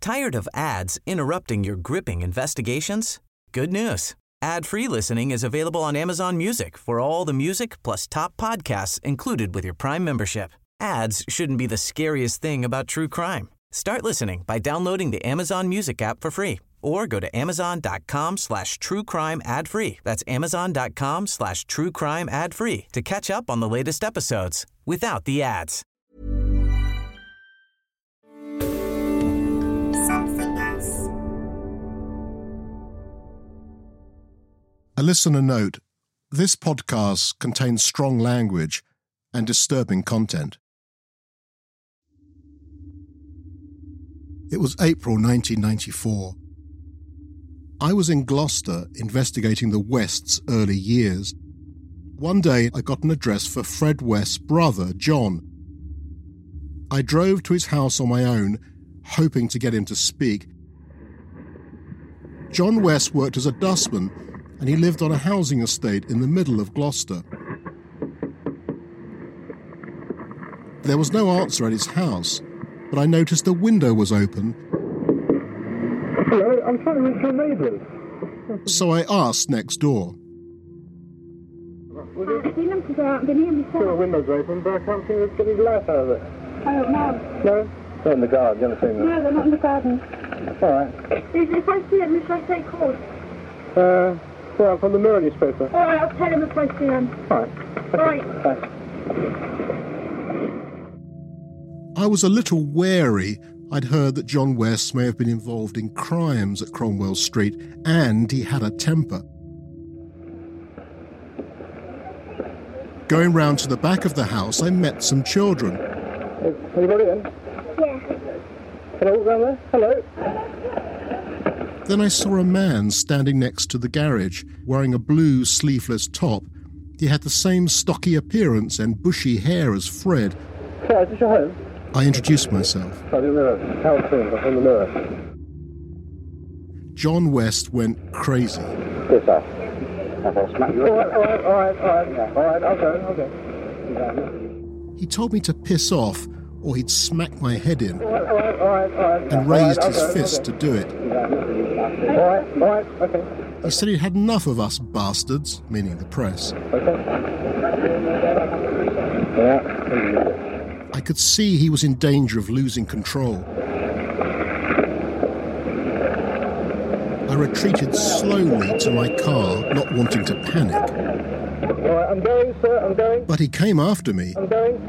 Tired of ads interrupting your gripping investigations? Good news. Ad-free listening is available on Amazon Music for all the music plus top podcasts included with your Prime membership. Ads shouldn't be the scariest thing about true crime. Start listening by downloading the Amazon Music app for free or go to amazon.com/truecrime ad-free. That's amazon.com/truecrime ad-free to catch up on the latest episodes without the ads. A listener note, this podcast contains strong language and disturbing content. It was April 1994. I was in Gloucester investigating the West's early years. One day I got an address for Fred West's brother, John. I drove to his house on my own, hoping to get him to speak. John West worked as a dustman, and he lived on a housing estate in the middle of Gloucester. There was no answer at his house, but I noticed the window was open. Hello, I'm trying to reach your neighbours. So I asked next door. I've seen them to go out and been here myself. Sure, the window's open, but I can't seem to get his light out of it. Oh, no. No? They're in the garden, you haven't seen them? No, they're not in the garden. All right. If I see them, should I take calls? Well, from the Mirror newspaper. All right, I'll tell them if I see them. All right. All right. Thanks. I was a little wary. I'd heard that John West may have been involved in crimes at Cromwell Street, and he had a temper. Going round to the back of the house, I met some children. Is anybody in? Yeah. Can I walk down there? Hello? Then I saw a man standing next to the garage, wearing a blue sleeveless top. He had the same stocky appearance and bushy hair as Fred. Sorry, is this your home? I introduced myself. I didn't realise. Howard Sims, I'm from the Mirror. John West went crazy. Yes, sir. I'll smack you. All right, I'll go. He told me to piss off, or he'd smack my head in, All right. and raised his fist to do it. All right, okay. He said he'd had enough of us bastards, meaning the press. Okay. Yeah. I could see he was in danger of losing control. I retreated slowly to my car, not wanting to panic. All right, I'm going, sir, I'm going. But he came after me. I'm going.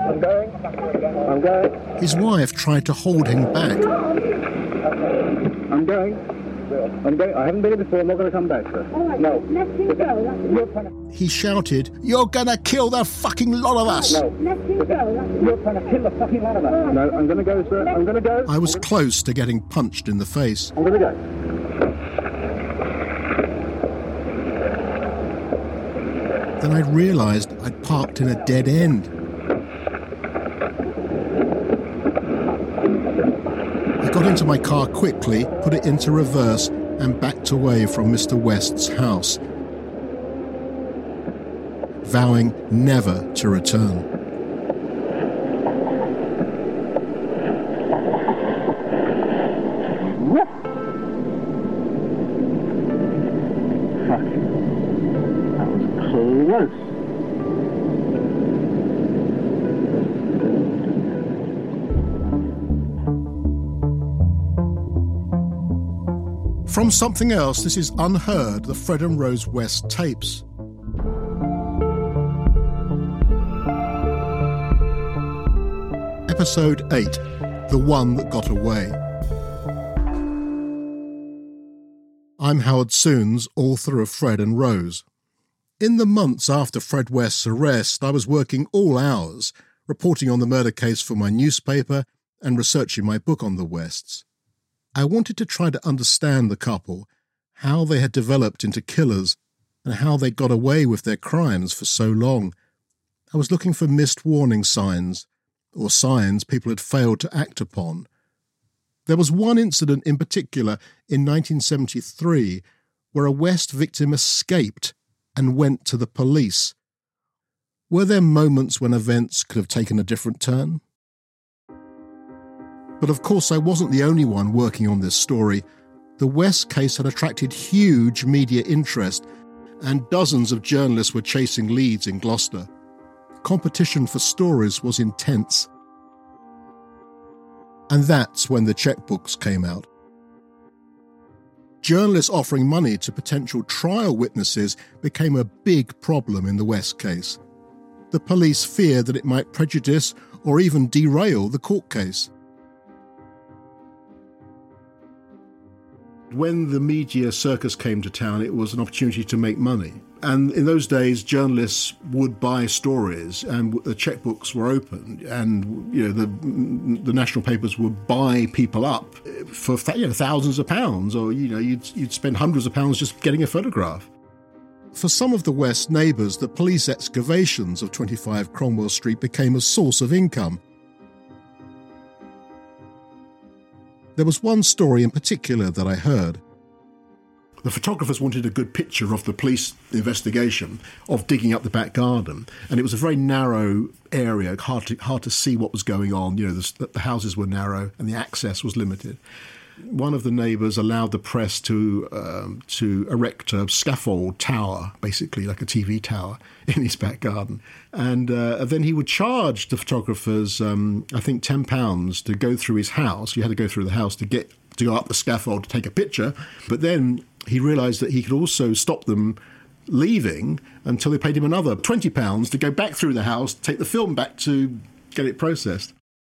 His wife tried to hold him back. I'm going. I haven't been here before. I'm not going to come back, sir. All right, No. let him go. He shouted, "You're gonna kill the fucking lot of us!" No. Let him go. You're trying to kill the fucking lot of us. No, I'm going to go, sir. I'm going to go. I was close to getting punched in the face. I'm going to go. Then I realised I'd parked in a dead end. I got into my car quickly, put it into reverse, and backed away from Mr. West's house, vowing never to return. That was close. From Something Else, this is Unheard, the Fred and Rose West tapes. Episode 8, The One That Got Away. I'm Howard Soons, author of Fred and Rose. In the months after Fred West's arrest, I was working all hours, reporting on the murder case for my newspaper and researching my book on the Wests. I wanted to try to understand the couple, how they had developed into killers, and how they got away with their crimes for so long. I was looking for missed warning signs, or signs people had failed to act upon. There was one incident in particular in 1973 where a West victim escaped and went to the police. Were there moments when events could have taken a different turn? But of course I wasn't the only one working on this story. The West case had attracted huge media interest, and dozens of journalists were chasing leads in Gloucester. Competition for stories was intense. And that's when the checkbooks came out. Journalists offering money to potential trial witnesses became a big problem in the West case. The police feared that it might prejudice or even derail the court case. When the media circus came to town, it was an opportunity to make money. And in those days, journalists would buy stories, and the checkbooks were open, and the national papers would buy people up for thousands of pounds, or you'd spend hundreds of pounds just getting a photograph. For some of the West neighbours, the police excavations of 25 Cromwell Street became a source of income. There was one story in particular that I heard. The photographers wanted a good picture of the police investigation of digging up the back garden, and it was a very narrow area, hard to see what was going on. The houses were narrow and the access was limited. One of the neighbours allowed the press to erect a scaffold tower, basically like a TV tower, in his back garden. And then he would charge the photographers, I think, £10 to go through his house. You had to go through the house to go up the scaffold to take a picture. But then he realised that he could also stop them leaving until they paid him another £20 to go back through the house, take the film back to get it processed.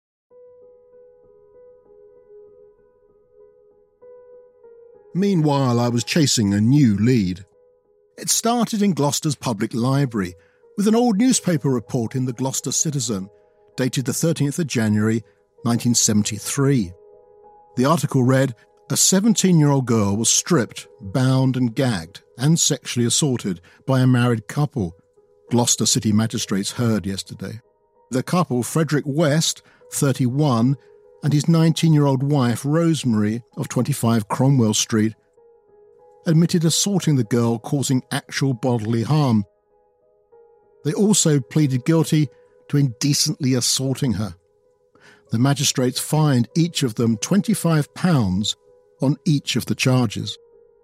Meanwhile, I was chasing a new lead. It started in Gloucester's public library, with an old newspaper report in the Gloucester Citizen, dated the 13th of January, 1973. The article read, "A 17-year-old girl was stripped, bound and gagged, and sexually assaulted by a married couple," Gloucester City magistrates heard yesterday. The couple, Frederick West, 31, and his 19-year-old wife, Rosemary, of 25 Cromwell Street, admitted assaulting the girl, causing actual bodily harm. They also pleaded guilty to indecently assaulting her. The magistrates fined each of them £25 on each of the charges.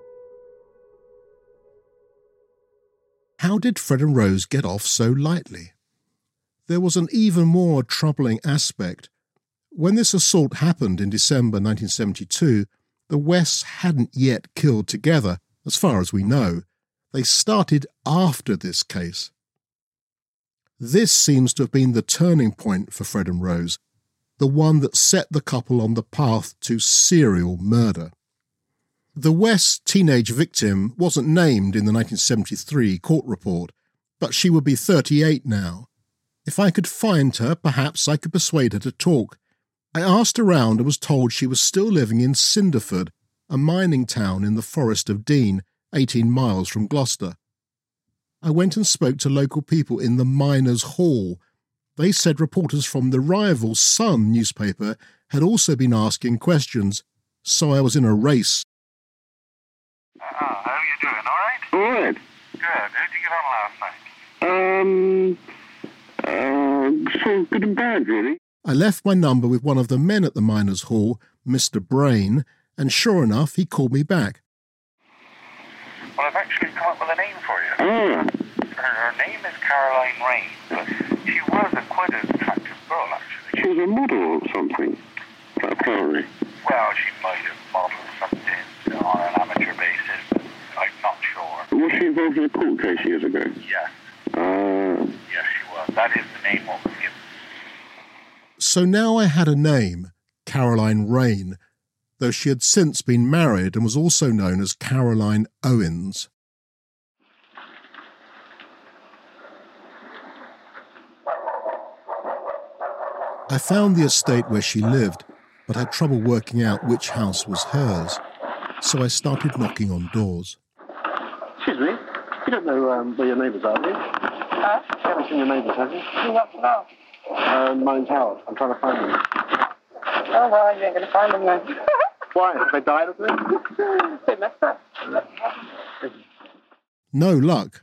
How did Fred and Rose get off so lightly? There was an even more troubling aspect. When this assault happened in December 1972, the Wests hadn't yet killed together, as far as we know. They started after this case. This seems to have been the turning point for Fred and Rose, the one that set the couple on the path to serial murder. The West teenage victim wasn't named in the 1973 court report, but she would be 38 now. If I could find her, perhaps I could persuade her to talk. I asked around and was told she was still living in Cinderford, a mining town in the Forest of Dean, 18 miles from Gloucester. I went and spoke to local people in the Miners' Hall. They said reporters from the rival Sun newspaper had also been asking questions, so I was in a race. How are you doing? All right? All right. Good. How did you get on last night? So good and bad, really. I left my number with one of the men at the Miners' Hall, Mr. Brain, and sure enough, he called me back. Well, I've actually come up with a name for you. Oh. Her name is Caroline Rain, but she was quite an attractive girl, actually. She was a model or something, apparently. Well, she might have modelled something on an amateur basis, but I'm not sure. Was she involved in a court case years ago? Yes. Yes, she was. That is the name what was given. So now I had a name, Caroline Rain, though she had since been married and was also known as Caroline Owens. I found the estate where she lived, but had trouble working out which house was hers, so I started knocking on doors. Excuse me, you don't know where your neighbours are, do you? Huh? You haven't seen your neighbours, have you? You want to know? Mine's Howard. I'm trying to find them. Oh, well, you ain't going to find them then. Why? Have they died or something? They messed up. No luck.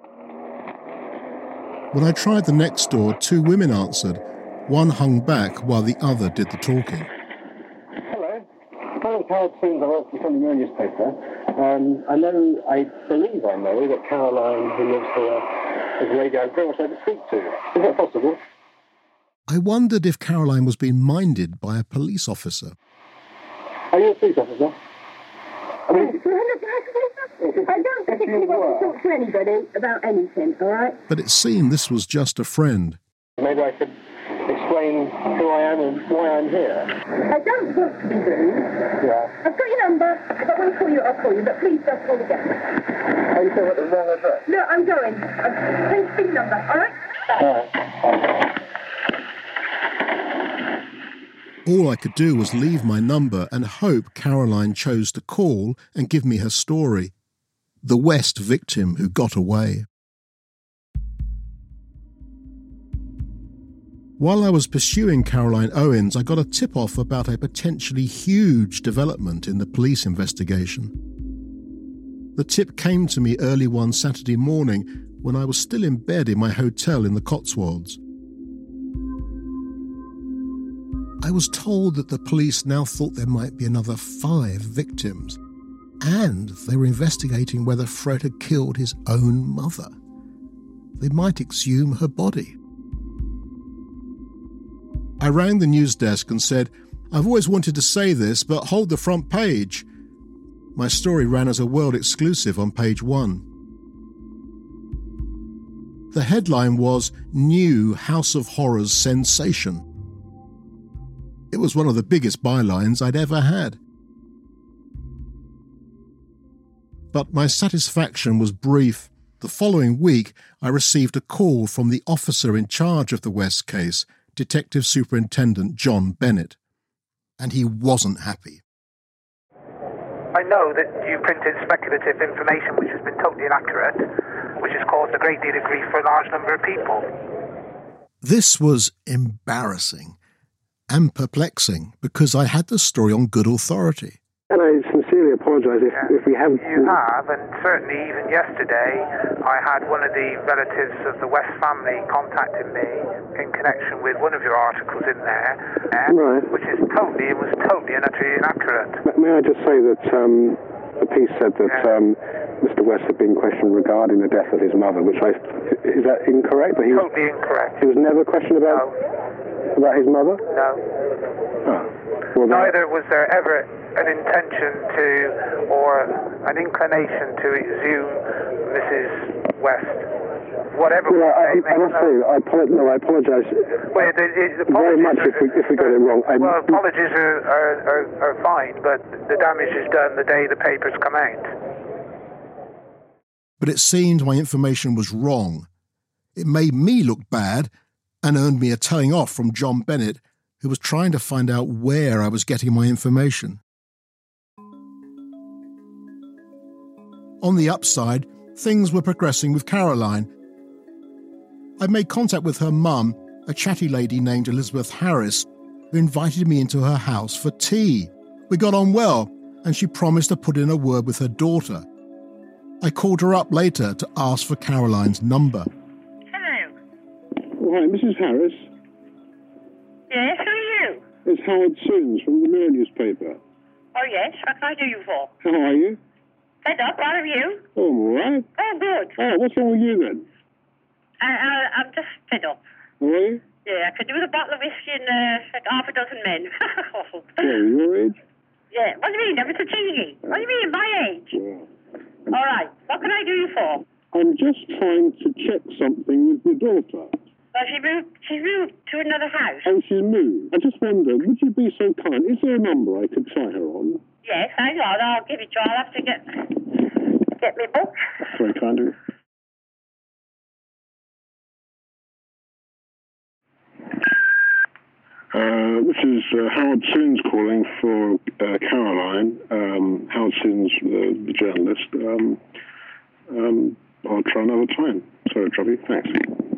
When I tried the next door, two women answered. One hung back while the other did the talking. Howard Soons. I work for the Mirror newspaper. I believe I know that Caroline, who lives here, is a lady I'd very much like to speak to. Is that possible? I wondered if Caroline was being minded by a police officer. Are you a police officer? I mean, I don't particularly want to talk to anybody about anything, all right? But it seemed this was just a friend. maybe I could explain who I am and why I'm here. I don't want to be rude. Yeah. I've got your number. If I want to call you, I'll call you, but please don't call again. Are you saying what the wrong address? No, I'm going. Please speak number, all right? All I could do was leave my number and hope Caroline chose to call and give me her story. The West victim who got away. While I was pursuing Caroline Owens, I got a tip-off about a potentially huge development in the police investigation. The tip came to me early one Saturday morning when I was still in bed in my hotel in the Cotswolds. I was told that the police now thought there might be another 5 victims, and they were investigating whether Fred had killed his own mother. They might exhume her body. I rang the news desk and said, "I've always wanted to say this, but hold the front page." My story ran as a world exclusive on page 1. The headline was "New House of Horrors Sensation." It was one of the biggest bylines I'd ever had. But my satisfaction was brief. The following week, I received a call from the officer in charge of the West case, Detective Superintendent John Bennett, and he wasn't happy. I know that you printed speculative information which has been totally inaccurate, which has caused a great deal of grief for a large number of people. This was embarrassing and perplexing because I had the story on good authority. And I sincerely apologise if we haven't... You have, and certainly even yesterday, I had one of the relatives of the West family contacting me in connection with one of your articles in there, Right. which is totally and utterly inaccurate. May I just say that the piece said that Mr. West had been questioned regarding the death of his mother, is that incorrect? That Totally incorrect. He was never questioned about his mother? No. Oh. Well, Neither was there ever an intention to, or an inclination to exhume Mrs. West. Whatever. Well, I must say, I apologise Well, the very much if we got it wrong. Apologies are fine, but the damage is done the day the papers come out. But it seemed my information was wrong. It made me look bad and earned me a telling off from John Bennett, who was trying to find out where I was getting my information. On the upside, things were progressing with Caroline. I made contact with her mum, a chatty lady named Elizabeth Harris, who invited me into her house for tea. We got on well, and she promised to put in a word with her daughter. I called her up later to ask for Caroline's number. Hello. Oh, hi, Mrs. Harris. Yes, who are you? It's Howard Soons from the Mirror newspaper. Oh, yes. What can I do you for? How are you? Fed up, what are you? Oh, I'm all right. Oh, good. Oh, what's wrong with you then? I'm just fed up. How are you? Yeah, I could do with a bottle of whiskey and like half a dozen men. Yeah, your age? Yeah, what do you mean? I'm so cheeky. What do you mean, my age? Yeah. All right, what can I do you for? I'm just trying to check something with your daughter. Well, she moved to another house. And she's moved. I just wondered, would you be so kind? Is there a number I could try her on? Yes, hang on, I'll give it to you. I'll have to get my book. Very kind of you. This is Howard Soons calling for Caroline. Howard Soons, the journalist. I'll try another time. Sorry, trouble you. Thanks.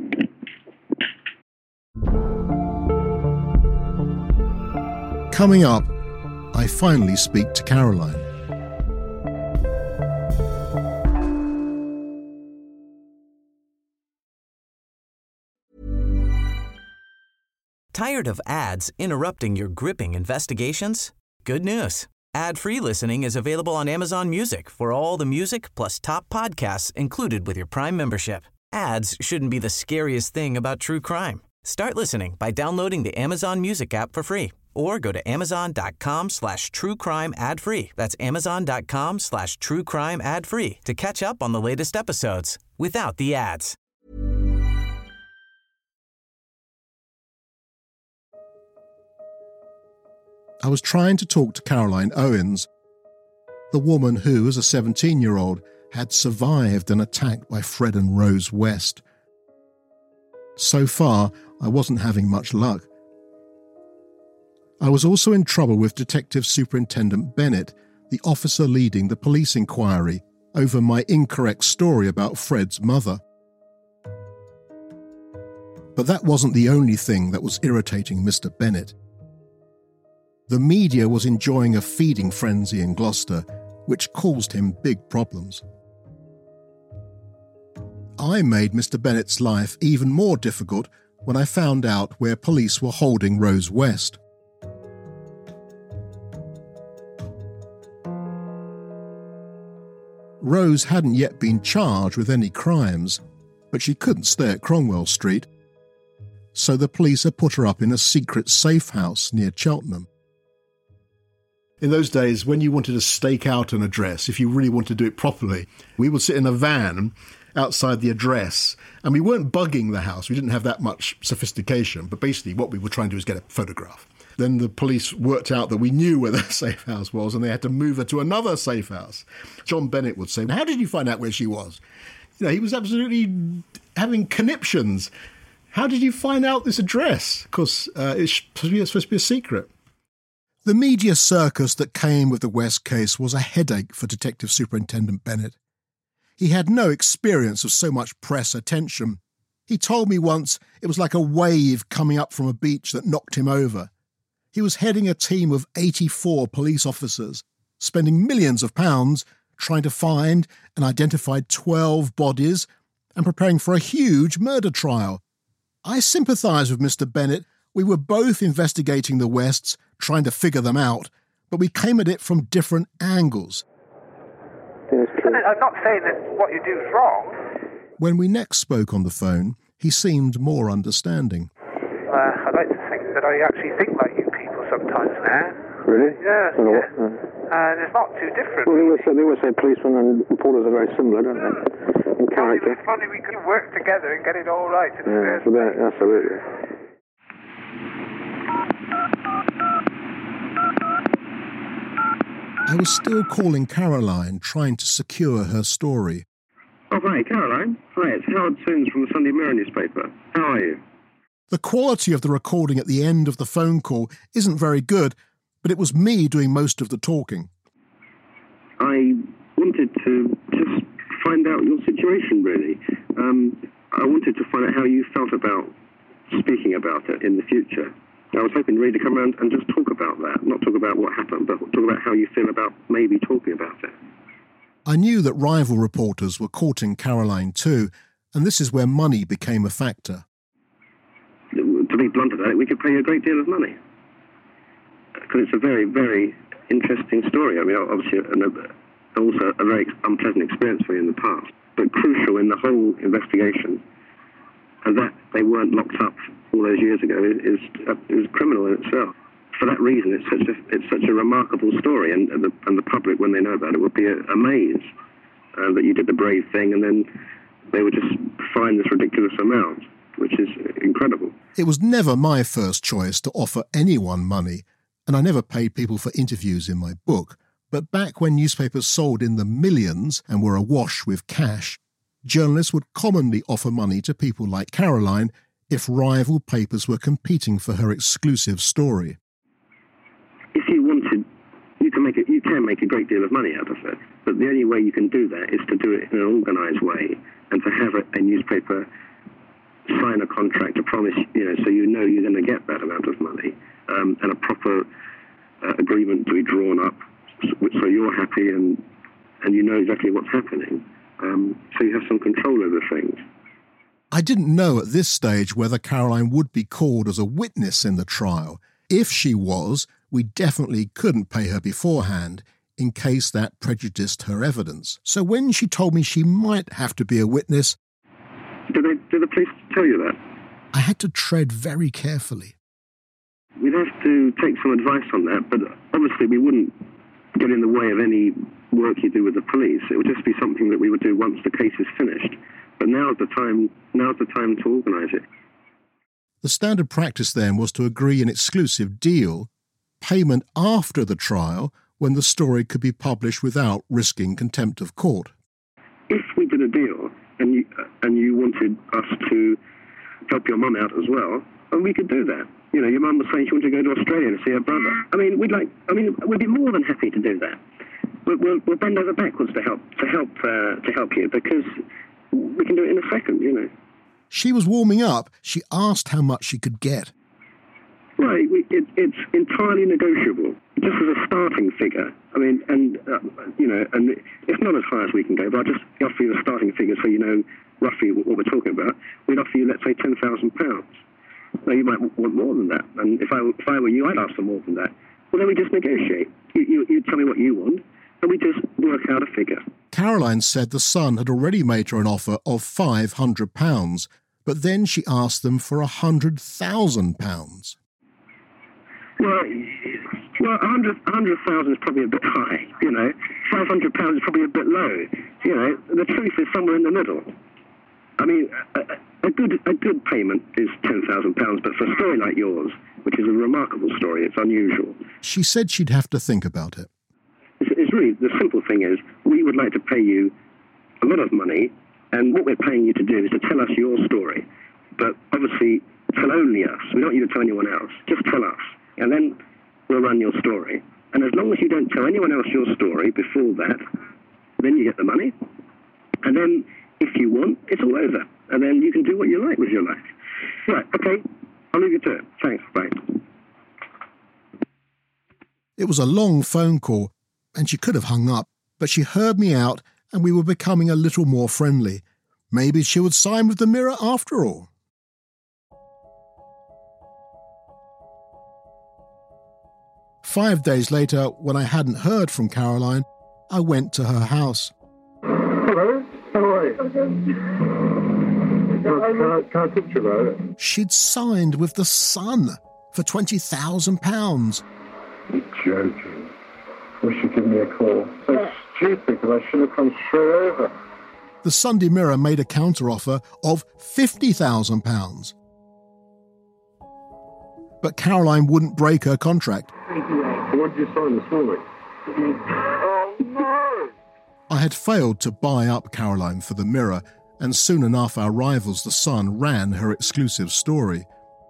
Coming up, I finally speak to Caroline. Tired of ads interrupting your gripping investigations? Good news. Ad-free listening is available on Amazon Music for all the music plus top podcasts included with your Prime membership. Ads shouldn't be the scariest thing about true crime. Start listening by downloading the Amazon Music app for free or go to amazon.com/truecrime ad-free. That's amazon.com/truecrime ad-free to catch up on the latest episodes without the ads. I was trying to talk to Caroline Owens, the woman who, as a 17-year-old, had survived an attack by Fred and Rose West. So far, I wasn't having much luck. I was also in trouble with Detective Superintendent Bennett, the officer leading the police inquiry, over my incorrect story about Fred's mother. But that wasn't the only thing that was irritating Mr. Bennett. The media was enjoying a feeding frenzy in Gloucester, which caused him big problems. I made Mr. Bennett's life even more difficult when I found out where police were holding Rose West. Rose hadn't yet been charged with any crimes, but she couldn't stay at Cromwell Street, so the police had put her up in a secret safe house near Cheltenham. In those days, when you wanted to stake out an address, if you really wanted to do it properly, we would sit in a van outside the address, and we weren't bugging the house. We didn't have that much sophistication, but basically what we were trying to do was get a photograph. Then the police worked out that we knew where the safe house was, and they had to move her to another safe house. John Bennett would say, "How did you find out where she was?" You know, he was absolutely having conniptions. "How did you find out this address?" Because it's supposed to be a secret. The media circus that came with the West case was a headache for Detective Superintendent Bennett. He had no experience of so much press attention. He told me once it was like a wave coming up from a beach that knocked him over. He was heading a team of 84 police officers, spending millions of pounds trying to find and identify 12 bodies and preparing for a huge murder trial. I sympathise with Mr. Bennett. We were both investigating the Wests, trying to figure them out, but we came at it from different angles. I'm not saying that what you do is wrong. When we next spoke on the phone, he seemed more understanding. I'd like to think that I actually think like you people sometimes now. Really? Yeah. And it's not too different. Well, they always say policemen and reporters are very similar, don't they, in character? If only we could work together and get it all right. Absolutely. I was still calling Caroline, trying to secure her story. Oh, hi, Caroline. Hi, it's Howard Soons from the Sunday Mirror newspaper. How are you? The quality of the recording at the end of the phone call isn't very good, but it was me doing most of the talking. I wanted to just find out your situation, really. I wanted to find out how you felt about speaking about it in the future. I was hoping really to come around and just talk about that, not talk about what happened, but talk about how you feel about maybe talking about it. I knew that rival reporters were courting Caroline too, and this is where money became a factor. To be blunt about it, we could pay you a great deal of money. Because it's a very, very interesting story. I mean, obviously, also a very unpleasant experience for you in the past, but crucial in the whole investigation. And that they weren't locked up all those years ago is criminal in itself. For that reason, it's such a remarkable story, and the public, when they know about it, will be amazed that you did the brave thing, and then they would just find this ridiculous amount, which is incredible. It was never my first choice to offer anyone money, and I never paid people for interviews in my book. But back when newspapers sold in the millions and were awash with cash, journalists would commonly offer money to people like Caroline if rival papers were competing for her exclusive story. If you wanted, you can make a great deal of money out of it, but the only way you can do that is to do it in an organised way and to have a newspaper sign a contract, a promise, so you know you're going to get that amount of money, and a proper agreement to be drawn up so you're happy and you know exactly what's happening. So you have some control over things. I didn't know at this stage whether Caroline would be called as a witness in the trial. If she was, we definitely couldn't pay her beforehand in case that prejudiced her evidence. So when she told me she might have to be a witness... Did the police tell you that? I had to tread very carefully. We'd have to take some advice on that, but obviously we wouldn't get in the way of any work you do with the police. It would just be something that we would do once the case is finished. But now's the time to organise it. The standard practice then was to agree an exclusive deal, payment after the trial, when the story could be published without risking contempt of court. If we did a deal and you wanted us to help your mum out as well, and we could do that. You know, your mum was saying she wanted to go to Australia to see her brother. We'd be more than happy to do that. We'll bend over backwards to help you, because we can do it in a second, you know. She was warming up. She asked how much she could get. Right, it's entirely negotiable, just as a starting figure. And it's not as high as we can go, but I'll just offer you a starting figure so you know roughly what we're talking about. We'd offer you, let's say, £10,000. Now, you might want more than that, and if I were you, I'd ask for more than that. Well, then we just negotiate. You tell me what you want, and we just work out a figure. Caroline said the Sun had already made her an offer of £500, but then she asked them for £100,000. Well, 100,000 is probably a bit high, you know. 500 pounds is probably a bit low. You know, the truth is somewhere in the middle. I mean, a good payment is £10,000, but for a story like yours, which is a remarkable story, it's unusual. She said she'd have to think about it. It's really, the simple thing is, we would like to pay you a lot of money, and what we're paying you to do is to tell us your story. But obviously, tell only us. We don't want you to tell anyone else. Just tell us. And then we'll run your story. And as long as you don't tell anyone else your story before that, then you get the money. And then, if you want, it's all over. And then you can do what you like with your life. Right, okay. I'll leave you to it. Thanks, bye. It was a long phone call, and she could have hung up, but she heard me out and we were becoming a little more friendly. Maybe she would sign with the Mirror after all. "5 days later, when I hadn't heard from Caroline, I went to her house. Hello, how are you? Can I talk to you about it? She'd signed with the Sun for £20,000. You're joking. Wish you'd give me a call. So stupid, because I should have come straight over. The Sunday Mirror made a counter-offer of £50,000. But Caroline wouldn't break her contract. What did you sign this morning? Oh, no! I had failed to buy up Caroline for the Mirror, and soon enough our rivals, the Sun, ran her exclusive story.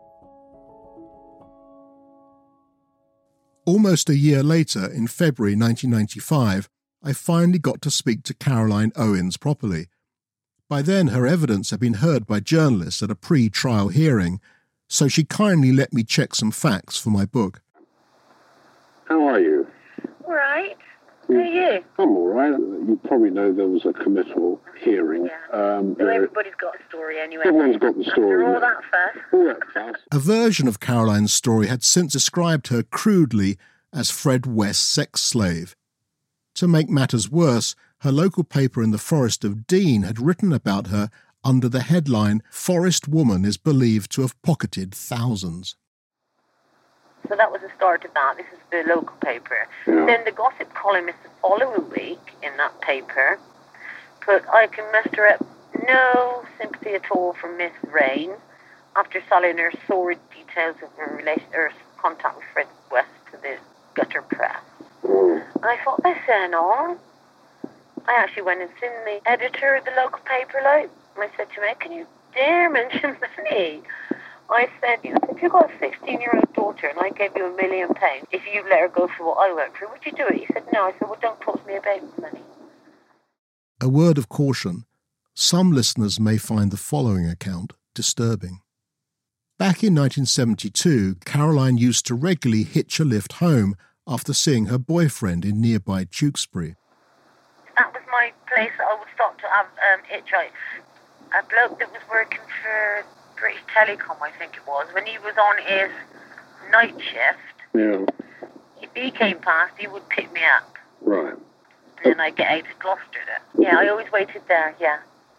Almost a year later, in February 1995, I finally got to speak to Caroline Owens properly. By then, her evidence had been heard by journalists at a pre-trial hearing, so she kindly let me check some facts for my book. How are you? All right. How are you? I'm all right. You probably know there was a committal hearing. Yeah. Everybody's got a story anyway. Everyone's got the story. After all that fuss. All that fuss. A version of Caroline's story had since described her crudely as Fred West's sex slave. To make matters worse, her local paper in the Forest of Dean had written about her under the headline, "Forest Woman is believed to have pocketed thousands." So that was the start of that. This is the local paper. Yeah. Then the gossip columnist the following week in that paper put, "I can muster up no sympathy at all for Miss Rain after selling her sordid details of her contact with Fred West to the gutter press." And I thought, that's saying all. I actually went and seen the editor of the local paper, and I said to him, "Can you dare mention me?" I said, if you've got a 16-year-old daughter and I gave you £1 million, if you let her go for what I went through, would you do it? He said, no. I said, well, don't talk to me about money. A word of caution. Some listeners may find the following account disturbing. Back in 1972, Caroline used to regularly hitch a lift home after seeing her boyfriend in nearby Tewkesbury. That was my place that I would stop to have hitchhike. A bloke that was working for British Telecom, I think it was, when he was on his night shift, If he came past, he would pick me up. Right. And then I'd get out of Gloucester then. Yeah, I always waited there, yeah.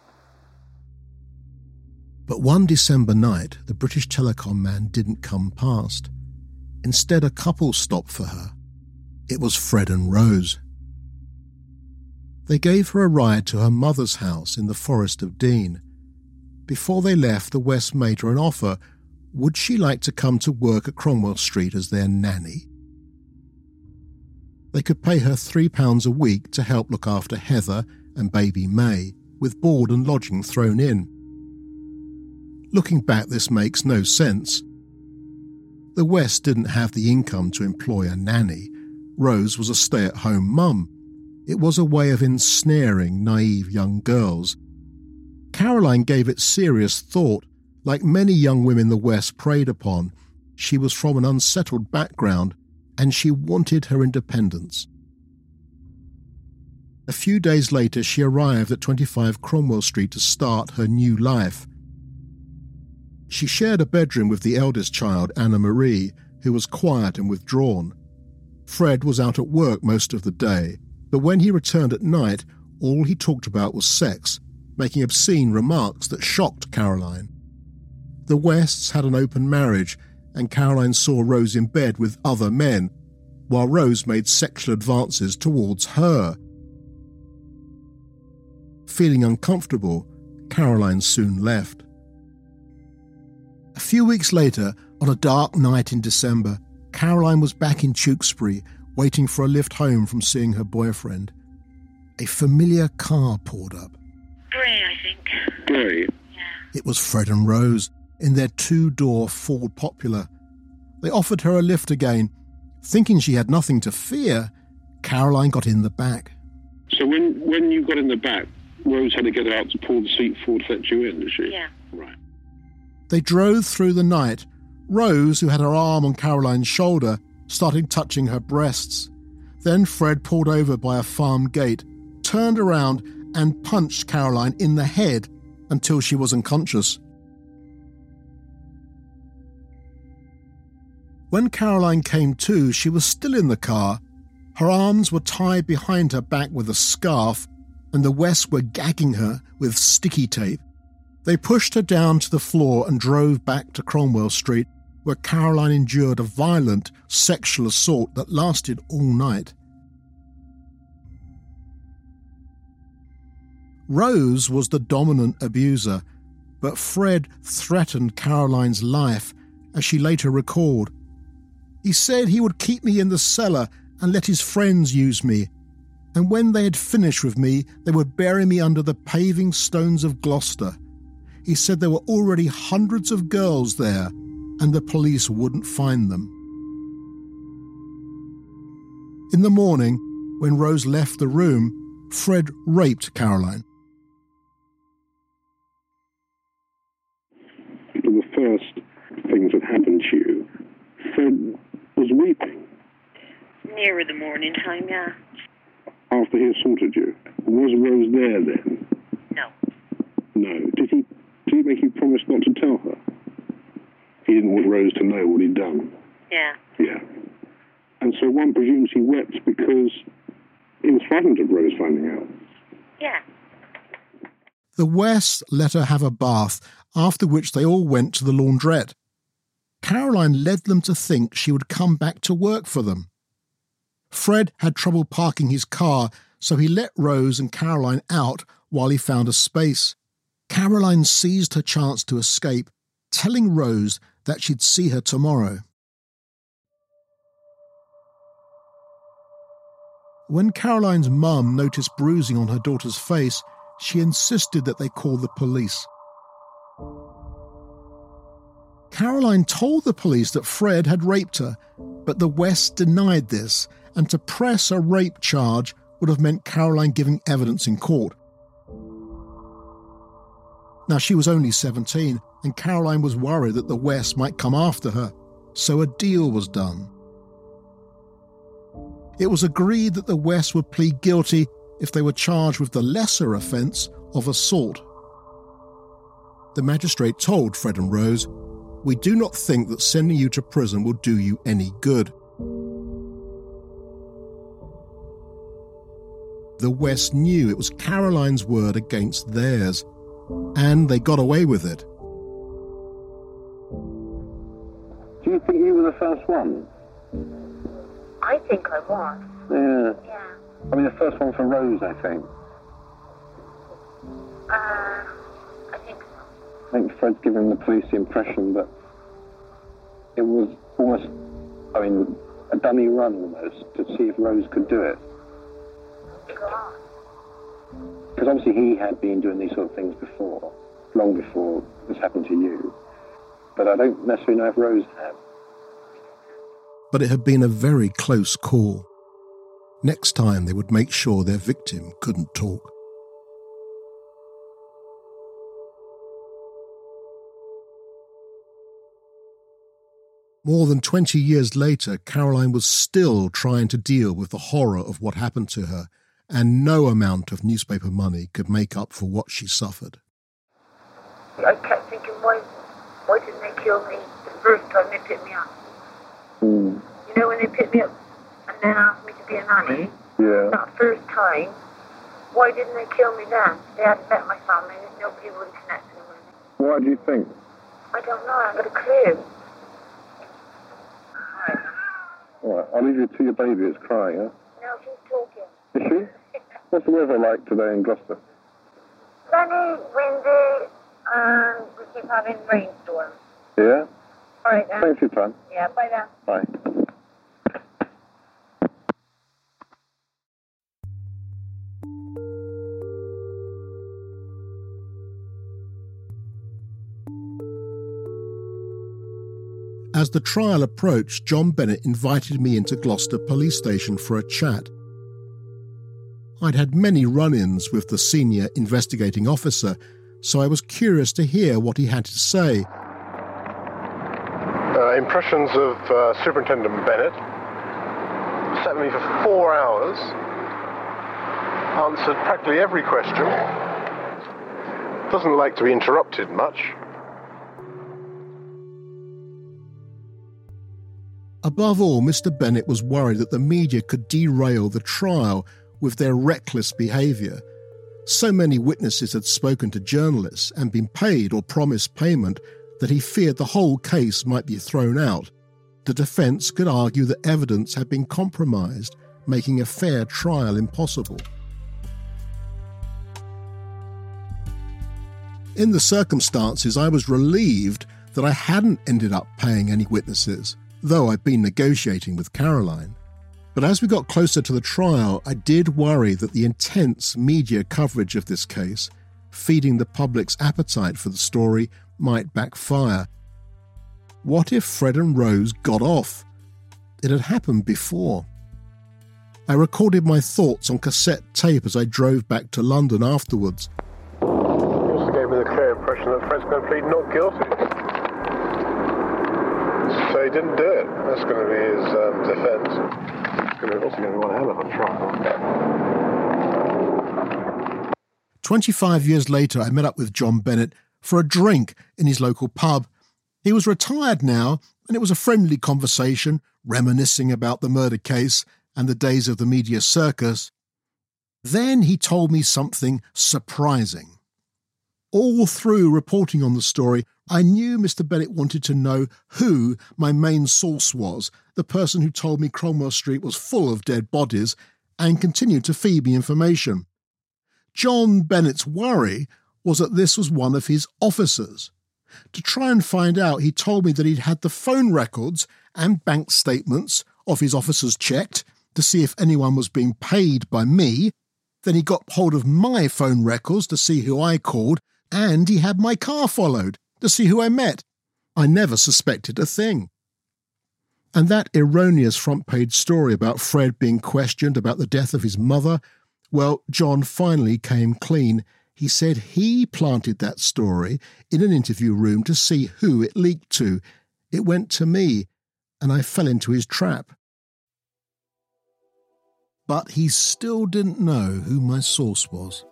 But one December night, the British Telecom man didn't come past. Instead, a couple stopped for her. It was Fred and Rose. They gave her a ride to her mother's house in the Forest of Dean. Before they left, the West made her an offer. Would she like to come to work at Cromwell Street as their nanny? They could pay her £3 a week to help look after Heather and baby May, with board and lodging thrown in. Looking back, this makes no sense. The West didn't have the income to employ a nanny. Rose was a stay-at-home mum. It was a way of ensnaring naive young girls. Caroline gave it serious thought. Like many young women the West preyed upon, she was from an unsettled background, and she wanted her independence. A few days later, she arrived at 25 Cromwell Street to start her new life. She shared a bedroom with the eldest child, Anna Marie, who was quiet and withdrawn. Fred was out at work most of the day, but when he returned at night, all he talked about was sex, making obscene remarks that shocked Caroline. The Wests had an open marriage, and Caroline saw Rose in bed with other men, while Rose made sexual advances towards her. Feeling uncomfortable, Caroline soon left. A few weeks later, on a dark night in December, Caroline was back in Tewkesbury, waiting for a lift home from seeing her boyfriend. A familiar car pulled up. Grey, I think. Grey? Yeah. It was Fred and Rose, in their two-door Ford Popular. They offered her a lift again. Thinking she had nothing to fear, Caroline got in the back. So when you got in the back, Rose had to get out to pull the seat forward to let you in, did she? Yeah. Right. They drove through the night. Rose, who had her arm on Caroline's shoulder, started touching her breasts. Then Fred pulled over by a farm gate, turned around and punched Caroline in the head until she was unconscious. When Caroline came to, she was still in the car. Her arms were tied behind her back with a scarf, and the Wests were gagging her with sticky tape. They pushed her down to the floor and drove back to Cromwell Street, where Caroline endured a violent sexual assault that lasted all night. Rose was the dominant abuser, but Fred threatened Caroline's life, as she later recalled. He said he would keep me in the cellar and let his friends use me, and when they had finished with me, they would bury me under the paving stones of Gloucester. He said there were already hundreds of girls there, and the police wouldn't find them. In the morning, when Rose left the room, Fred raped Caroline. The first things that happened to you, Fred was weeping. Nearer the morning time, yeah. After he assaulted you. Was Rose there then? No. No. Did he make you promise not to tell her? He didn't want Rose to know what he'd done. Yeah. Yeah. And so one presumes he wept because he was frightened of Rose finding out. Yeah. The Wests let her have a bath, after which they all went to the laundrette. Caroline led them to think she would come back to work for them. Fred had trouble parking his car, so he let Rose and Caroline out while he found a space. Caroline seized her chance to escape, telling Rose that she'd see her tomorrow. When Caroline's mum noticed bruising on her daughter's face, she insisted that they call the police. Caroline told the police that Fred had raped her, but the Wests denied this, and to press a rape charge would have meant Caroline giving evidence in court. Now, she was only 17, and Caroline was worried that the Wests might come after her, so a deal was done. It was agreed that the Wests would plead guilty if they were charged with the lesser offence of assault. The magistrate told Fred and Rose, "We do not think that sending you to prison will do you any good." The West knew it was Caroline's word against theirs, and they got away with it. Do you think you were the first one? I think I was. Yeah. I mean, the first one for Rose, I think. I think so. I think Fred's given the police the impression that it was almost, a dummy run almost, to see if Rose could do it. God. Because obviously he had been doing these sort of things before, long before this happened to you. But I don't necessarily know if Rose had. But it had been a very close call. Next time they would make sure their victim couldn't talk. More than 20 years later, Caroline was still trying to deal with the horror of what happened to her, and no amount of newspaper money could make up for what she suffered. I kept thinking, why didn't they kill me the first time they picked me up? Mm. You know, when they picked me up and then asked me to be a nanny? Yeah. That first time, why didn't they kill me then? They hadn't met my family, nobody would have connected them with me. Why do you think? I don't know, I haven't got a clue. All right, I'll leave you to your baby, it's crying, huh? No, she's talking. Is she? What's the weather like today in Gloucester? Sunny, windy, and we keep having rainstorms. Yeah? All right, then. Thanks for your time. Yeah, bye then. Bye. As the trial approached, John Bennett invited me into Gloucester Police Station for a chat. I'd had many run-ins with the senior investigating officer, so I was curious to hear what he had to say. Impressions of Superintendent Bennett. Sat with me for 4 hours. Answered practically every question. Doesn't like to be interrupted much. Above all, Mr. Bennett was worried that the media could derail the trial with their reckless behaviour. So many witnesses had spoken to journalists and been paid or promised payment that he feared the whole case might be thrown out. The defence could argue that evidence had been compromised, making a fair trial impossible. In the circumstances, I was relieved that I hadn't ended up paying any witnesses, though I'd been negotiating with Caroline. But as we got closer to the trial, I did worry that the intense media coverage of this case, feeding the public's appetite for the story, might backfire. What if Fred and Rose got off? It had happened before. I recorded my thoughts on cassette tape as I drove back to London afterwards. He also gave me the clear impression that Fred's going to plead not guilty. So he didn't do it. That's going to be his defence. It's also going to be one hell of a trial. 25 years later, I met up with John Bennett for a drink in his local pub. He was retired now, and it was a friendly conversation, reminiscing about the murder case and the days of the media circus. Then he told me something surprising. All through reporting on the story, I knew Mr. Bennett wanted to know who my main source was, the person who told me Cromwell Street was full of dead bodies and continued to feed me information. John Bennett's worry was that this was one of his officers. To try and find out, he told me that he'd had the phone records and bank statements of his officers checked to see if anyone was being paid by me. Then he got hold of my phone records to see who I called, and he had my car followed to see who I met. I never suspected a thing. And that erroneous front-page story about Fred being questioned about the death of his mother, well, John finally came clean. He said he planted that story in an interview room to see who it leaked to. It went to me, and I fell into his trap. But he still didn't know who my source was.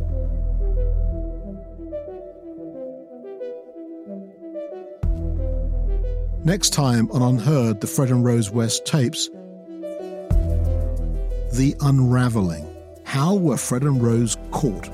Next time on Unheard, the Fred and Rose West tapes, The Unravelling, How were Fred and Rose caught?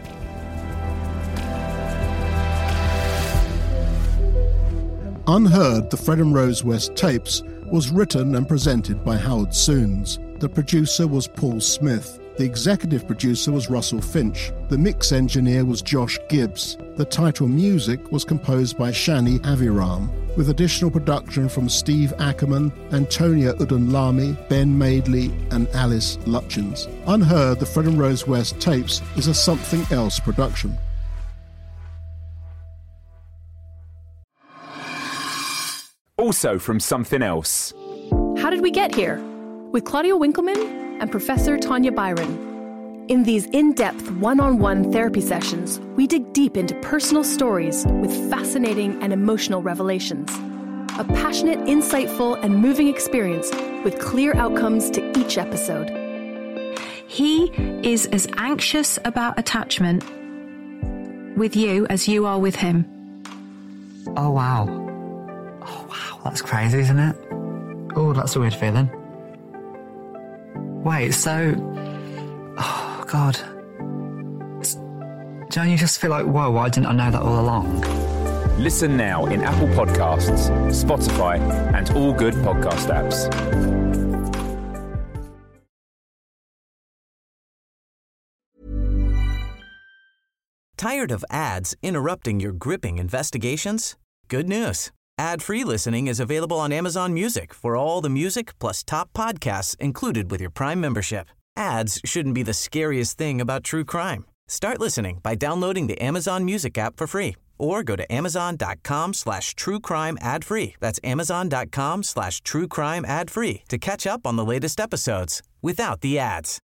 Unheard, the Fred and Rose West tapes was written and presented by Howard Soons. The producer was Paul Smith. The executive producer was Russell Finch. The mix engineer was Josh Gibbs. The title music was composed by Shani Aviram, with additional production from Steve Ackerman, Antonia Udunlami, Ben Madeley, and Alice Lutchins. Unheard, the Fred and Rose West tapes is a Something Else production. Also from Something Else. How Did We Get Here? With Claudia Winkleman and Professor Tanya Byron. In these in-depth one-on-one therapy sessions, we dig deep into personal stories with fascinating and emotional revelations. A passionate, insightful, and moving experience with clear outcomes to each episode. He is as anxious about attachment with you as you are with him. Oh, wow. That's crazy, isn't it? Oh, that's a weird feeling. Wait, so... Oh, God. Don't you just feel like, whoa, why didn't I know that all along? Listen now in Apple Podcasts, Spotify, and all good podcast apps. Tired of ads interrupting your gripping investigations? Good news. Ad-free listening is available on Amazon Music for all the music plus top podcasts included with your Prime membership. Ads shouldn't be the scariest thing about true crime. Start listening by downloading the Amazon Music app for free or go to amazon.com/truecrime ad-free. That's amazon.com/truecrime ad-free to catch up on the latest episodes without the ads.